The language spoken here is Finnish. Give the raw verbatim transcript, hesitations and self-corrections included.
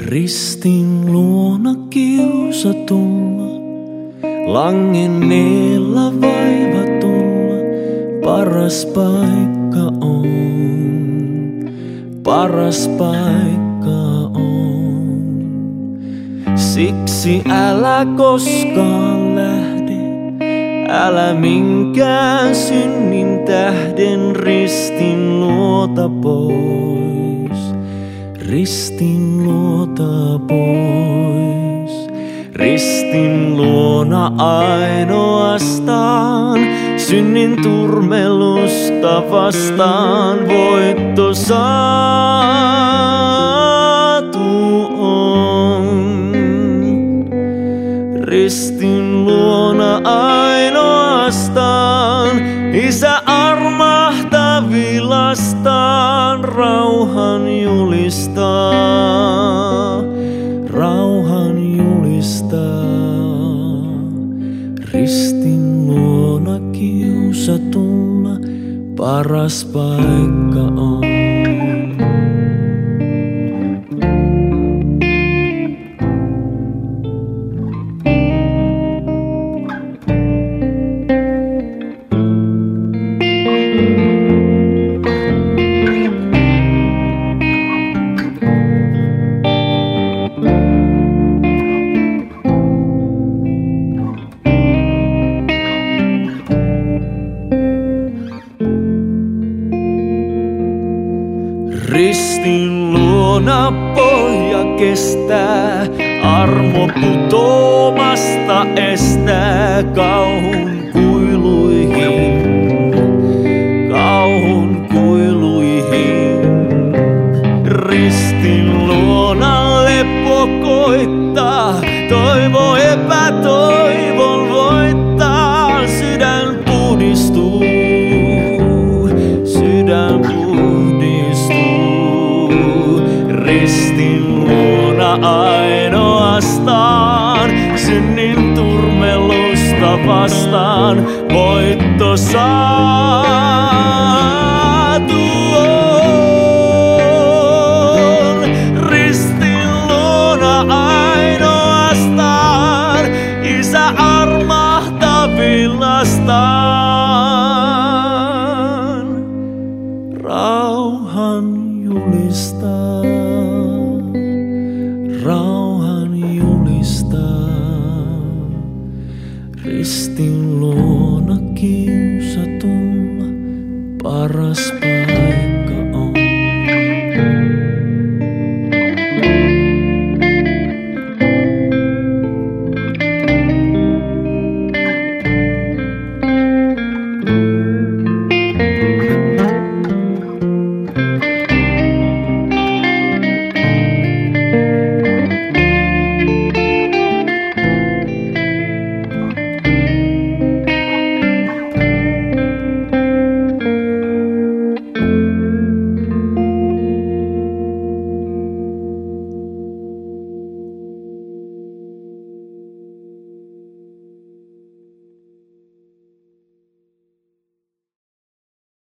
Ristin luona kiusatulla, langenneella vaivatulla, paras paikka on, paras paikka on. Siksi älä koskaan lähde, älä minkään synnin tähden ristin luota pois. Ristin luota pois, ristin luona ainoastaan, synnin turmelusta vastaan voitto saatu on. Ristin luona ainoastaan, Isä armahtaa vilastaan, rauhan julistaa, rauhan julistaa. Ristin luona kiusatulla, paras paikka on. Ristin luona pohja kestää, armo putoamasta estää kauhun kuiluihin, kauhun kuiluihin. Ristin luona lepo koittaa, toivo epätoivon voittaa, sydän puhdistuu, sydän puhdistuu. Ristin luona ainoastaan, synnin turmelusta vastaan voitto saatu on. Ristin luona ainoastaan, Isä armahtaa vilastaan, rauhan julistaa. Rauhan julistaa, ristin luona kiusatulla, paras